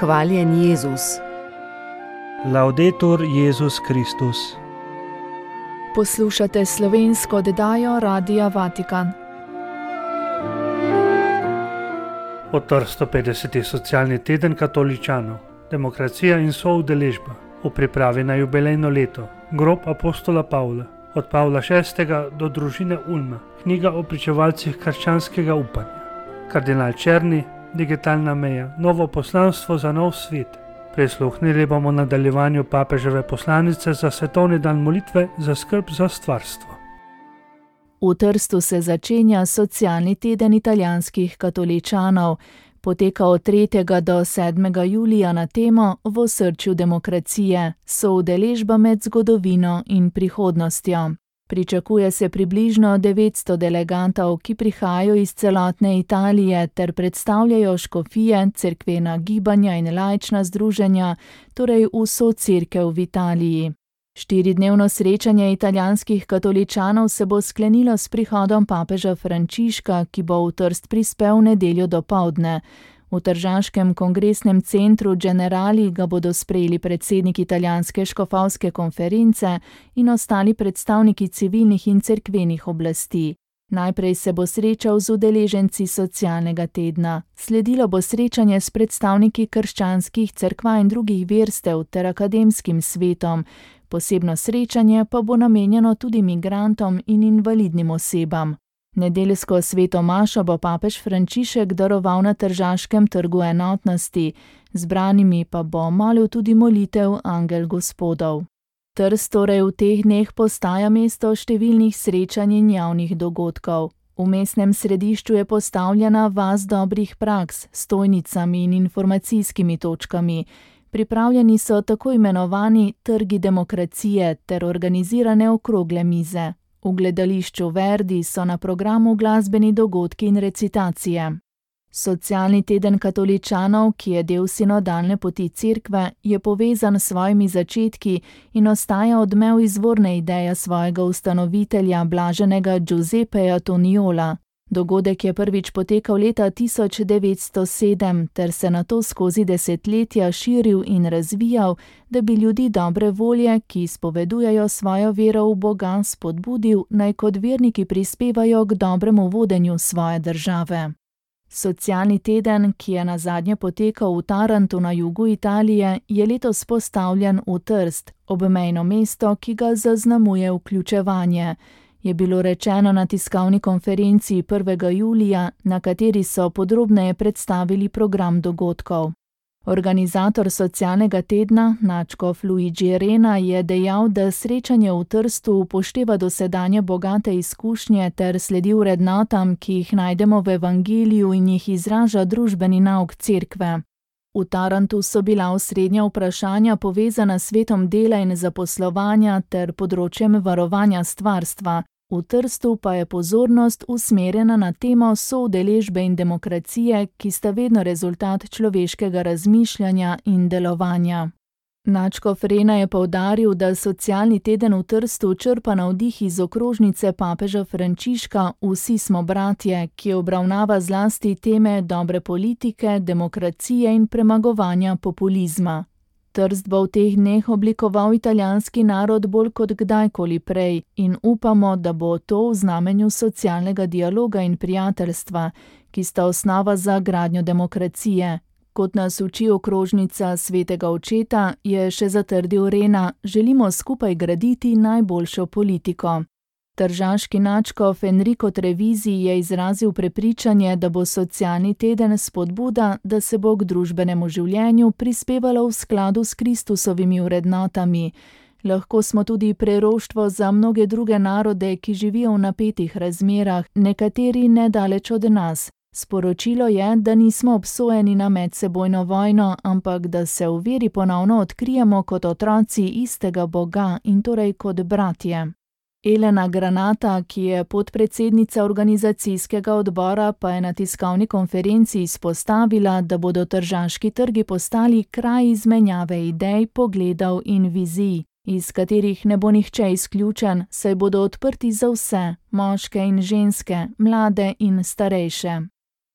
Hvaljen Jezus. Laudetur Jezus Kristus. Poslušate slovensko oddajo Radia Vatikan. Od 150. socialni teden katoličanov, demokracija in soudeležba v pripravi na jubilejno leto, grob apostola Pavla, od Pavla VI. Do družine Ulma, knjiga o pričevalcih krščanskega upanja, kardinal Černi, digitalna meja, novo poslanstvo za nov svet. Prisluhnili bomo nadaljevanju papeževe poslanice za svetovni dan molitve za skrb za stvarstvo. V Trstu se začenja socialni teden italijanskih katoličanov. Poteka od 3. do 7. julija na temo V osrčju demokracije, soudeležba med zgodovino in prihodnostjo. Pričakuje se približno 900 delegatov, ki prihajajo iz celotne Italije ter predstavljajo škofije, cerkvena gibanja in laična združenja, torej vso cerkev v Italiji. 4-dnevno srečanje italijanskih katoličanov se bo sklenilo s prihodom papeža Frančiška, ki bo v Trst prispel v nedeljo dopoldne. V tržaškem kongresnem centru Generali ga bodo sprejeli predsednik italijanske škofovske konference in ostali predstavniki civilnih in cerkvenih oblasti. Najprej se bo srečal z udeleženci socialnega tedna. Sledilo bo srečanje s predstavniki krščanskih cerkva in drugih verstev ter akademskim svetom. Posebno srečanje pa bo namenjeno tudi migrantom in invalidnim osebam. Nedeljsko sveto mašo bo papež Frančišek daroval na Tržaškem trgu enotnosti, zbranimi pa bo molil tudi molitev Angel Gospodov. Trst torej v teh dneh postaja mesto številnih srečanj in javnih dogodkov. V mestnem središču je postavljena vas dobrih praks s stojnicami in informacijskimi točkami. Pripravljeni so tako imenovani trgi demokracije ter organizirane okrogle mize. V gledališču Verdi so na programu glasbeni dogodki in recitacije. Socialni teden katoličanov, ki je del sinodalne poti cerkve, je povezan s svojimi začetki in ostaja odmev izvorne ideje svojega ustanovitelja, blaženega Giuseppeja Toniola. Dogodek je prvič potekal leta 1907 ter se nato skozi desetletja širil in razvijal, da bi ljudi dobre volje, ki izpovedujejo svojo vero v Boga, spodbudil, naj kot verniki prispevajo k dobremu vodenju svoje države. Socialni teden, ki je nazadnje potekal v Tarantu na jugu Italije, je letos postavljen v Trst, obmejno mesto, ki ga zaznamuje vključevanje. Je bilo rečeno na tiskovni konferenci 1. julija, na kateri so podrobneje predstavili program dogodkov. Organizator socialnega tedna, nadškof Luigi Rena, je dejal, da srečanje v Trstu upošteva dosedanje bogate izkušnje ter sledi vrednotam, ki jih najdemo v evangeliju in jih izraža družbeni nauk cerkve. V Tarantu so bila osrednja vprašanja povezana s svetom dela in zaposlovanja ter področjem varovanja stvarstva. V Trstu pa je pozornost usmerjena na temo soudeležbe in demokracije, ki sta vedno rezultat človeškega razmišljanja in delovanja. Nadškof Rena je poudaril, da socialni teden v Trstu črpa navdih iz okrožnice papeža Frančiška Vsi smo bratje, ki obravnava zlasti teme dobre politike, demokracije in premagovanja populizma. Trst bo v teh dneh oblikoval italijanski narod bolj kot kdajkoli prej in upamo, da bo to v znamenju socialnega dialoga in prijateljstva, ki sta osnova za gradnjo demokracije. Kot nas uči okrožnica svetega očeta, je še zatrdil Rena, želimo skupaj graditi najboljšo politiko. Tržaški nadškof Enrico Trevizi je izrazil prepričanje, da bo socialni teden spodbuda, da se bo k družbenemu življenju prispevalo v skladu s Kristusovimi vrednotami. Lahko smo tudi preroštvo za mnoge druge narode, ki živijo v napetih razmerah, nekateri nedaleč od nas. Sporočilo je, da nismo obsojeni na medsebojno vojno, ampak da se v veri ponovno odkrijemo kot otroci istega Boga in torej kot bratje. Elena Granata, ki je podpredsednica organizacijskega odbora, pa je na tiskovni konferenci izpostavila, da bodo tržaški trgi postali kraj izmenjave idej, pogledov in vizij, iz katerih ne bo nihče izključen, saj bodo odprti za vse, moške in ženske, mlade in starejše.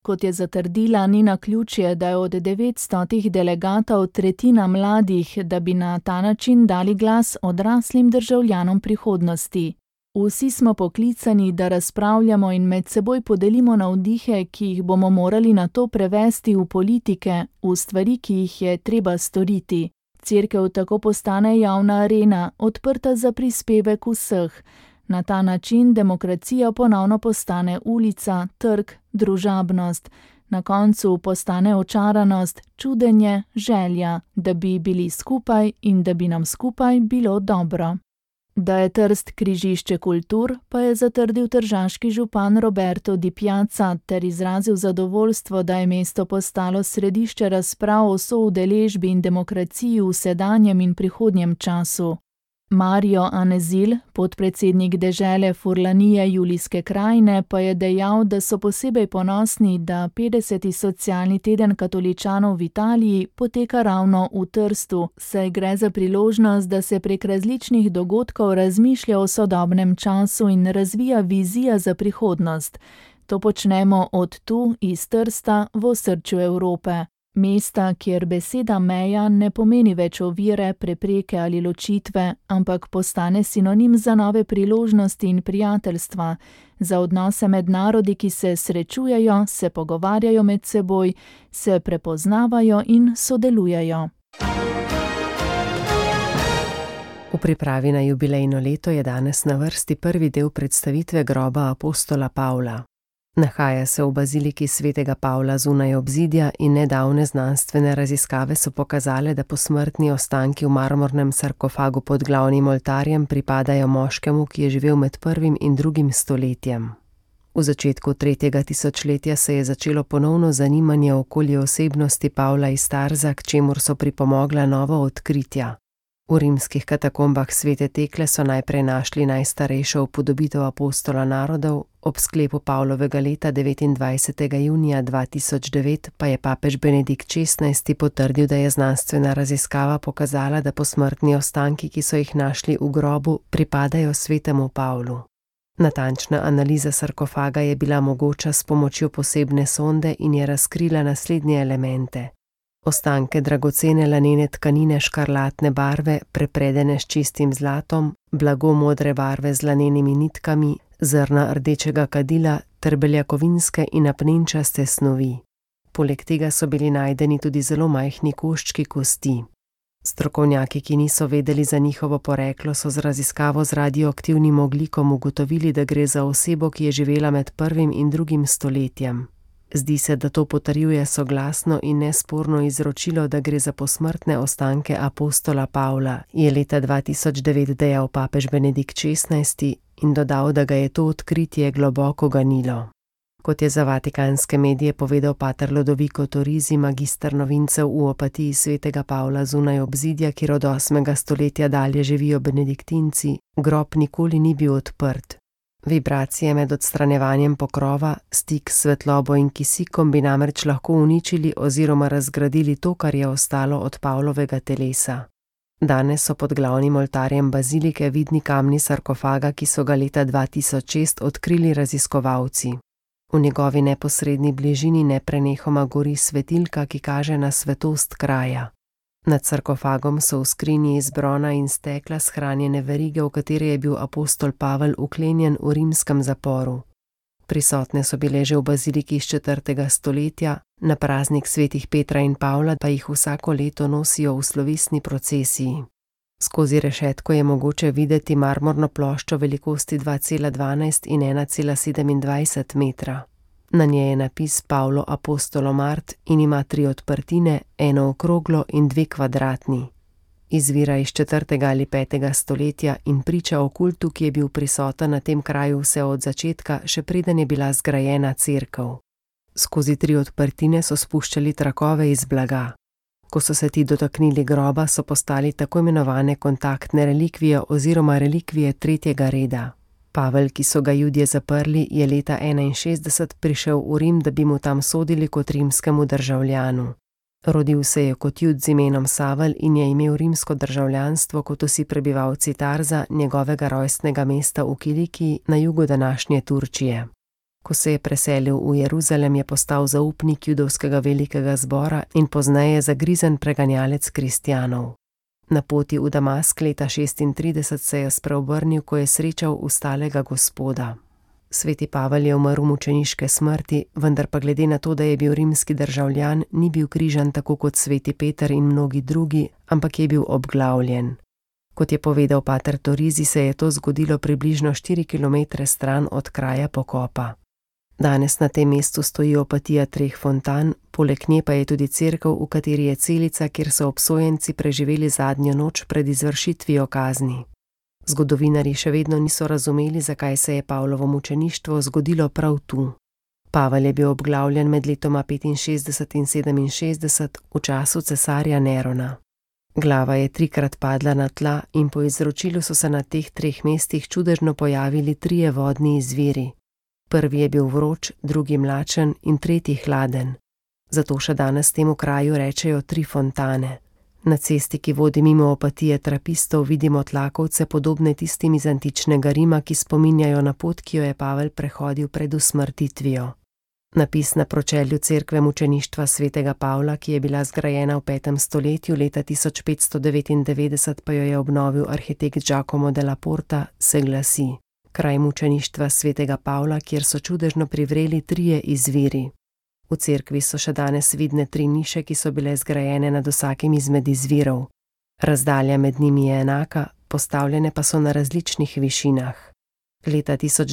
kot je zatrdila, ni naključje, da je od 900 delegatov tretjina mladih, da bi na ta način dali glas odraslim državljanom prihodnosti. Vsi smo poklicani, da razpravljamo in med seboj podelimo navdihe, ki jih bomo morali nato prevesti v politike, v stvari, ki jih je treba storiti. Cerkev tako postane javna arena, odprta za prispevek vseh. Na ta način demokracija ponovno postane ulica, trg, družabnost. Na koncu postane očaranost, čudenje, želja, da bi bili skupaj in da bi nam skupaj bilo dobro. Da je Trst križišče kultur, pa je zatrdil tržaški župan Roberto Di Piazza ter izrazil zadovoljstvo, da je mesto postalo središče razprav o soudeležbi in demokraciji v sedanjem in prihodnjem času. Mario Anezil, podpredsednik dežele Furlanije Julijske krajine, pa je dejal, da so posebej ponosni, da 50. socialni teden katoličanov v Italiji poteka ravno v Trstu, saj gre za priložnost, da se prek različnih dogodkov razmišlja o sodobnem času in razvija vizija za prihodnost. To počnemo od tu, iz Trsta, v osrčju Evrope. Mesta, kjer beseda meja ne pomeni več ovire, prepreke ali ločitve, ampak postane sinonim za nove priložnosti in prijateljstva, za odnose med narodi, ki se srečujejo, se pogovarjajo med seboj, se prepoznavajo in sodelujejo. V pripravi na jubilejno leto je danes na vrsti prvi del predstavitve groba apostola Pavla. Nahaja se v baziliki svetega Pavla zunaj obzidja in nedavne znanstvene raziskave so pokazale, da posmrtni ostanki v marmornem sarkofagu pod glavnim oltarjem pripadajo moškemu, ki je živel med 1. in 2. stoletjem. V začetku 3. tisočletja se je začelo ponovno zanimanje okoli osebnosti Pavla iz Tarza, k čemur so pripomogla nova odkritja. V rimskih katakombah Svete Tekle so najprej našli najstarejšo upodobitev apostola narodov, ob sklepu Pavlovega leta 29. junija 2009 pa je papež Benedikt XVI potrdil, da je znanstvena raziskava pokazala, da posmrtni ostanki, ki so jih našli v grobu, pripadajo svetemu Pavlu. Natančna analiza sarkofaga je bila mogoča s pomočjo posebne sonde in je razkrila naslednje elemente. Ostanke dragocene lanene tkanine škarlatne barve, prepredene s čistim zlatom, blago modre barve z lanenimi nitkami, zrna rdečega kadila ter beljakovinske in apnenčaste snovi. Poleg tega so bili najdeni tudi zelo majhni koščki kosti. Strokovnjaki, ki niso vedeli za njihovo poreklo, so z raziskavo z radioaktivnim ogljikom ugotovili, da gre za osebo, ki je živela med 1. in 2. stoletjem. Zdi se, da to potrjuje soglasno in nesporno izročilo, da gre za posmrtne ostanke apostola Pavla, je leta 2009 dejal papež Benedikt XVI in dodal, da ga je to odkritje globoko ganilo. Kot je za vatikanske medije povedal pater Lodovico Torisi, magister novincev v Opatiji svetega Pavla zunaj obzidja, kjer od 8. stoletja dalje živijo benediktinci, grob nikoli ni bil odprt. Vibracije med odstranjevanjem pokrova, stik s svetlobo in kisikom bi namreč lahko uničili oziroma razgradili to, kar je ostalo od Pavlovega telesa. Danes so pod glavnim oltarjem bazilike vidni kamni sarkofaga, ki so ga leta 2006 odkrili raziskovalci. V njegovi neposredni bližini neprenehoma gori svetilka, ki kaže na svetost kraja. Nad sarkofagom so v skrinji iz brona in stekla shranjene verige, v katere je bil apostol Pavel uklenjen v rimskem zaporu. Prisotne so bile že v baziliki iz 4. stoletja, na praznik svetih Petra in Pavla pa jih vsako leto nosijo v slovesni procesiji. Skozi rešetko je mogoče videti marmorno ploščo velikosti 2,12 in 1,27 metra. Na njej je napis Pavlo Apostolo Mart in ima 3 odprtine, eno okroglo in 2 kvadratni. Izvira iz 4. ali 5. stoletja in priča o kultu, ki je bil prisoten na tem kraju vse od začetka, še preden je bila zgrajena cerkev. Skozi 3 odprtine so spuščali trakove iz blaga. Ko so se ti dotaknili groba, so postali tako imenovane kontaktne relikvije oziroma relikvije 3. reda. Pavel, ki so ga Judje zaprli, je leta 61 prišel v Rim, da bi mu tam sodili kot rimskemu državljanu. Rodil se je kot Jud z imenom Savel in je imel rimsko državljanstvo kot vsi prebivalci Tarza, njegovega rojstnega mesta v Kilikiji na jugu današnje Turčije. Ko se je preselil v Jeruzalem, je postal zaupnik judovskega velikega zbora in pozneje zagrizen preganjalec kristjanov. Na poti v Damask leta 36 se je spreobrnil, ko je srečal ustalega Gospoda. Sveti Pavel je umrl mučeniške smrti, vendar pa glede na to, da je bil rimski državljan, ni bil križan tako kot sveti Peter in mnogi drugi, ampak je bil obglavljen. Kot je povedal pater Torizi, se je to zgodilo približno 4 km stran od kraja pokopa. Danes na tem mestu stoji opatija 3 fontan, poleg nje pa je tudi cerkev, v kateri je celica, kjer so obsojenci preživeli zadnjo noč pred izvršitvijo kazni. Zgodovinarji še vedno niso razumeli, zakaj se je Pavlovo mučeništvo zgodilo prav tu. Pavel je bil obglavljen med letoma 65 in 67 v času cesarja Nerona. Glava je 3-krat padla na tla in po izročilu so se na teh 3 mestih čudežno pojavili 3 vodni izviri. Prvi je bil vroč, drugi mlačen in tretji hladen. Zato še danes temu kraju rečejo 3 fontane. Na cesti, ki vodi mimo opatije trapistov, vidimo tlakovce podobne tistim iz antičnega Rima, ki spominjajo na pot, ki jo je Pavel prehodil pred usmrtitvijo. Napis na pročelju cerkve mučeništva svetega Pavla, ki je bila zgrajena v 5. stoletju, leta 1599 pa jo je obnovil arhitekt Giacomo della Porta, se glasi: Kraj mučeništva svetega Pavla, kjer so čudežno privreli 3 izviri. V cerkvi so še danes vidne 3 niše, ki so bile zgrajene nad vsakim izmed izvirov. Razdalja med njimi je enaka, postavljene pa so na različnih višinah. Leta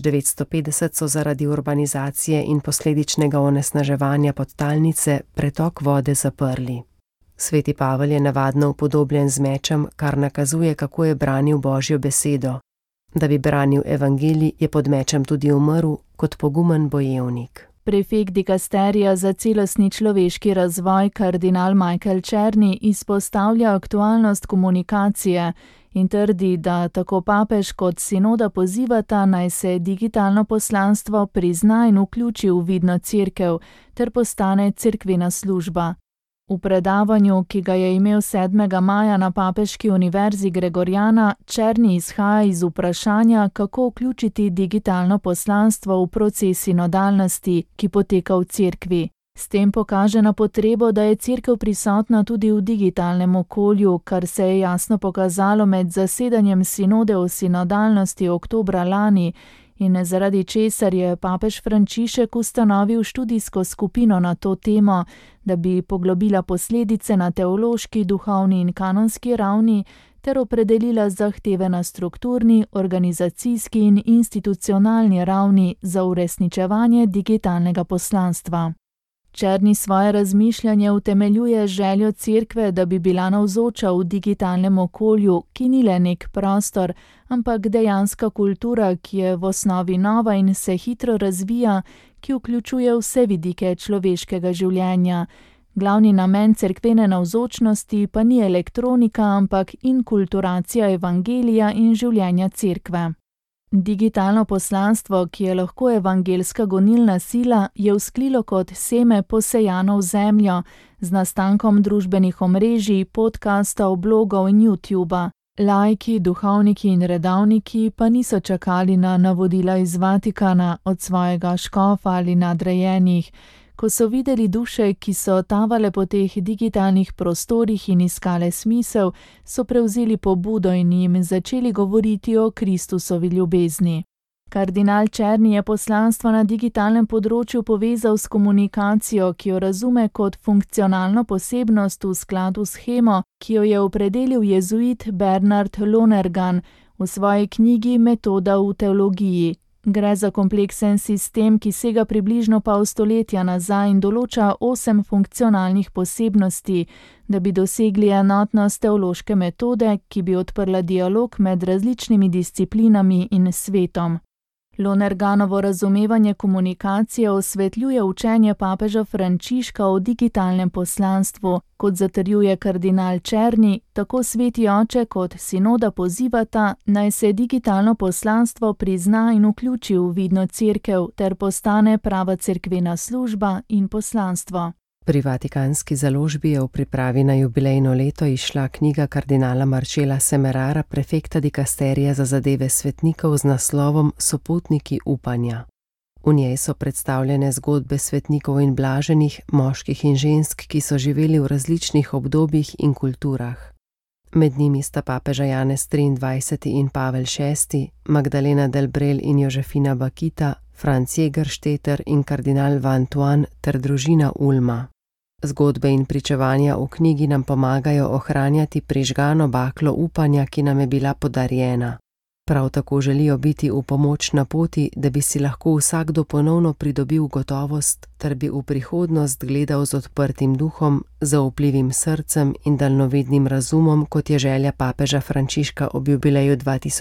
1950 so zaradi urbanizacije in posledičnega onesnaževanja podtalnice pretok vode zaprli. Sveti Pavel je navadno upodobljen z mečem, kar nakazuje, kako je branil Božjo besedo. Da bi branil evangelij, je pod mečem tudi umrl kot pogumen bojevnik. Prefekt dikasterija za celostni človeški razvoj kardinal Michael Czerny izpostavlja aktualnost komunikacije in trdi, da tako papež kot sinoda pozivata, naj se digitalno poslanstvo prizna in vključi v vidno cerkev ter postane cerkvena služba. V predavanju, ki ga je imel 7. maja na Papeški univerzi Gregoriana, Czerny izhaja iz vprašanja, kako vključiti digitalno poslanstvo v proces sinodalnosti, ki poteka v cerkvi. S tem pokaže na potrebo, da je cerkev prisotna tudi v digitalnem okolju, kar se je jasno pokazalo med zasedanjem sinode o sinodalnosti oktobra lani in zaradi česar je papež Frančišek ustanovil študijsko skupino na to temo, da bi poglobila posledice na teološki, duhovni in kanonski ravni ter opredelila zahteve na strukturni, organizacijski in institucionalni ravni za uresničevanje digitalnega poslanstva. Czerny svoje razmišljanje utemeljuje željo cerkve, da bi bila navzoča v digitalnem okolju, ki ni le nek prostor, ampak dejanska kultura, ki je v osnovi nova in se hitro razvija, ki vključuje vse vidike človeškega življenja. Glavni namen cerkvene navzočnosti pa ni elektronika, ampak inkulturacija evangelija in življenja cerkve. Digitalno poslanstvo, ki je lahko evangelska gonilna sila, je vzklilo kot seme posejano v zemljo, z nastankom družbenih omrežij, podcastov, blogov in YouTuba. Laiki, duhovniki in redavniki pa niso čakali na navodila iz Vatikana od svojega škofa ali nadrejenih. Ko so videli duše, ki so tavale po teh digitalnih prostorih in iskale smisel, so prevzeli pobudo in jim začeli govoriti o Kristusovi ljubezni. Kardinal Czerny je poslanstvo na digitalnem področju povezal s komunikacijo, ki jo razume kot funkcionalno posebnost v skladu s shemo, ki jo je opredelil jezuit Bernard Lonergan v svoji knjigi Metoda v teologiji. Gre za kompleksen sistem, ki sega približno pol stoletja nazaj in določa 8 funkcionalnih posebnosti, da bi dosegli enotnost teološke metode, ki bi odprla dialog med različnimi disciplinami in svetom. Lonerganovo razumevanje komunikacije osvetljuje učenje papeža Frančiška o digitalnem poslanstvu. Kot zatrjuje kardinal Czerny, tako sveti oče kot sinoda pozivata, naj se digitalno poslanstvo prizna in vključi v vidno cerkev ter postane prava cerkvena služba in poslanstvo. Pri Vatikanski založbi je v pripravi na jubilejno leto izšla knjiga kardinala Marcela Semerara, prefekta dikasterija za zadeve svetnikov z naslovom Sopotniki upanja. V njej so predstavljene zgodbe svetnikov in blaženih, moških in žensk, ki so živeli v različnih obdobjih in kulturah. Med njimi sta papeža Janez 23. in Pavel VI., Magdalena del Brel in Jožefina Bakita, Franc Jägerstätter in kardinal Vantuan ter družina Ulma. Zgodbe in pričevanja v knjigi nam pomagajo ohranjati prižgano baklo upanja, ki nam je bila podarjena. Prav tako želijo biti v pomoč na poti, da bi si lahko vsakdo ponovno pridobil gotovost, ter bi v prihodnost gledal z odprtim duhom, zaupljivim srcem in daljnovidnim razumom, kot je želja papeža Frančiška ob jubileju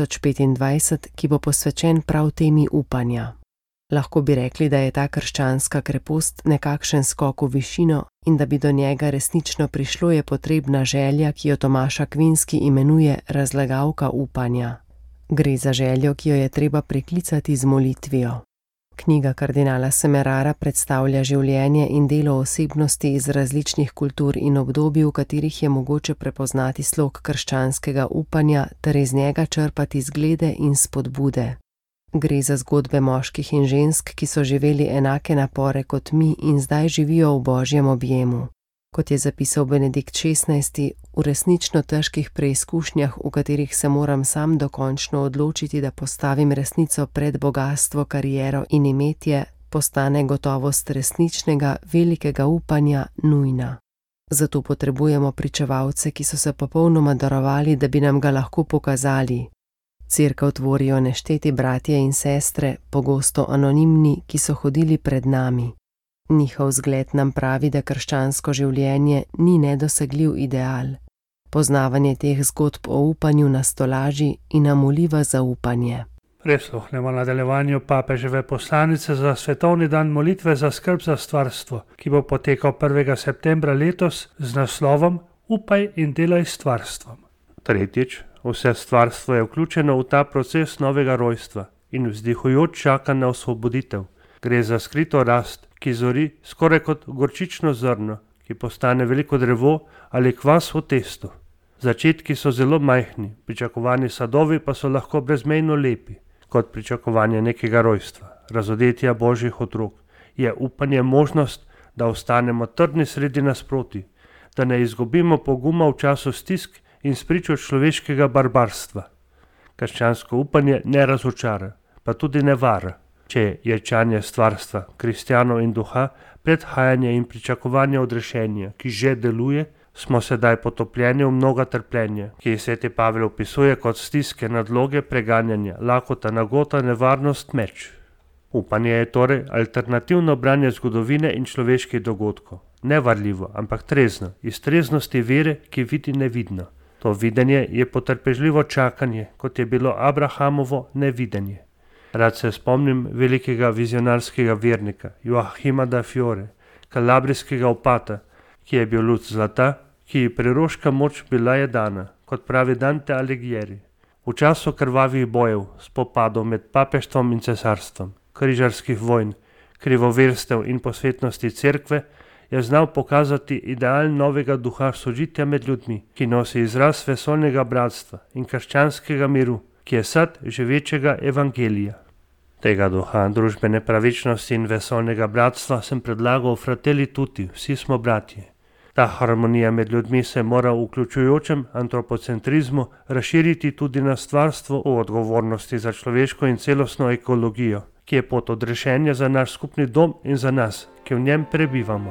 2025, ki bo posvečen prav temi upanja. Lahko bi rekli, da je ta krščanska krepost nekakšen skok v višino in da bi do njega resnično prišlo, je potrebna želja, ki jo Tomaš Akvinski imenuje razlagalka upanja. Gre za željo, ki jo je treba preklicati z molitvijo. Knjiga kardinala Semerara predstavlja življenje in delo osebnosti iz različnih kultur in obdobij, v katerih je mogoče prepoznati slog krščanskega upanja ter iz njega črpati zglede in spodbude. Gre za zgodbe moških in žensk, ki so živeli enake napore kot mi in zdaj živijo v Božjem objemu. Kot je zapisal Benedikt XVI., v resnično težkih preizkušnjah, v katerih se moram sam dokončno odločiti, da postavim resnico pred bogastvo, kariero in imetje, postane gotovost resničnega, velikega upanja nujna. Zato potrebujemo pričevalce, ki so se popolnoma darovali, da bi nam ga lahko pokazali. Cerkev tvorijo nešteti bratje in sestre, pogosto anonimni, ki so hodili pred nami. Njihov zgled nam pravi, da krščansko življenje ni nedosegljiv ideal. Poznavanje teh zgodb o upanju nas tolaži in nam vliva zaupanje. Prisluhnemo nadaljevanju papeževe poslanice za svetovni dan molitve za skrb za stvarstvo, ki bo potekal 1. septembra letos z naslovom Upaj in delaj s stvarstvom. Tretjič, vse stvarstvo je vključeno v ta proces novega rojstva in vzdihujoč čaka na osvoboditev. Gre za skrito rast, ki zori skoraj kot gorčično zrno, ki postane veliko drevo ali kvas v testu. Začetki so zelo majhni, pričakovani sadovi pa so lahko brezmejno lepi. Kot pričakovanje nekega rojstva, razodetja božjih otrok, je upanje možnost, da ostanemo trdni sredi nasproti, da ne izgubimo poguma v času stisk in spričo človeškega barbarstva. Krščansko upanje ne razočara, pa tudi ne vara. Če je čanje stvarstva, kristjanov in duha, predhajanje in pričakovanje odrešenja, ki že deluje, smo sedaj potopljeni v mnoga trpljenja, ki jih sveti Pavel opisuje kot stiske, nadloge, preganjanja, lakota, nagota, nevarnost, meč. Upanje je torej alternativno branje zgodovine in človeških dogodkov. Ne varljivo, ampak trezno, iz treznosti vere, ki vidi nevidno. To videnje je potrpežljivo čakanje, kot je bilo Abrahamovo nevidenje. Rad se spomnim velikega vizionarskega vernika Joachima da Fiore, kalabrijskega opata, ki je bil luč zlata, ki ji preroška moč bila je dana, kot pravi Dante Alighieri. V času krvavih bojev, spopadov med papeštvom in cesarstvom, križarskih vojn, krivoverstev in posvetnosti cerkve, je znal pokazati ideal novega duha sožitja med ljudmi, ki nosi izraz vesoljnega bratstva in krščanskega miru, ki je sad živečega evangelija. Tega duha družbene pravičnosti in vesoljnega bratstva sem predlagal Fratelli Tutti, vsi smo bratje. Ta harmonija med ljudmi se mora v vključujočem antropocentrizmu razširiti tudi na stvarstvo v odgovornosti za človeško in celostno ekologijo, ki je pot odrešenja za naš skupni dom in za nas, ki v njem prebivamo.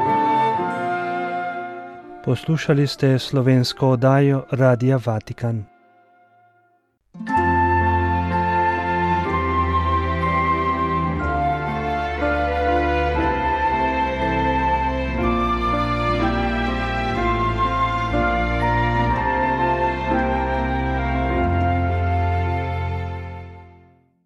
Poslušali ste slovensko oddajo Radia Vatikan.